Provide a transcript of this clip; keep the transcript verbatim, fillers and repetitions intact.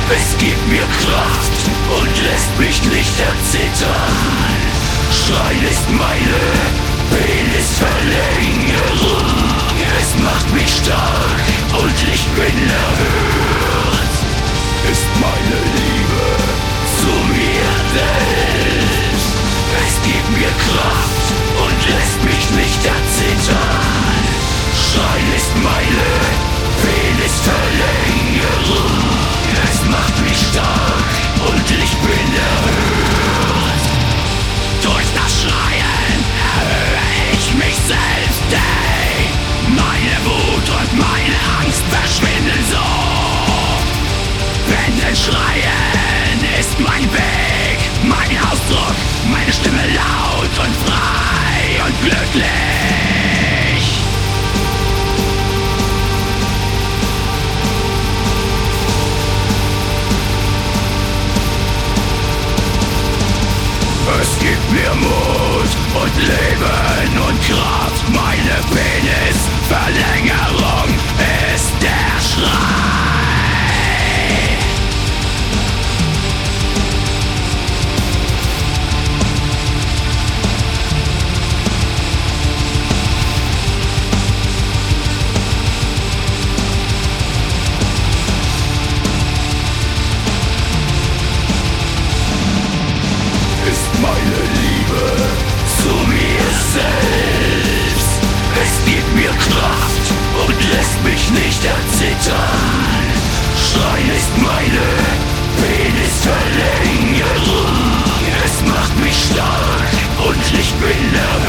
Es gibt mir Kraft und lässt mich nicht erzittern. Schreien ist meine Penisverlängerung. Es macht mich stark und ich bin erhört. Ist meine Liebe zu mir selbst. Es gibt mir Kraft und lässt mich nicht erzittern. Schreien ist meine Penisverlängerung. Es macht mich stark und ich bin erhört. Durch das Schreien erhöhe ich mich selbst, ey. Meine Wut und meine Angst verschwinden so. Wenn denn Schreien ist mein Weg, mein Ausdruck, meine Stimme laut und frei und glücklich. Es gibt mir Mut und Leben und Kraft. Meine Penisverlängerung ist der Schrei. Meine Liebe zu mir selbst. Es gibt mir Kraft und lässt mich nicht erzittern. Schreien ist meine Penisverlängerung. Es macht mich stark und ich bin erhört.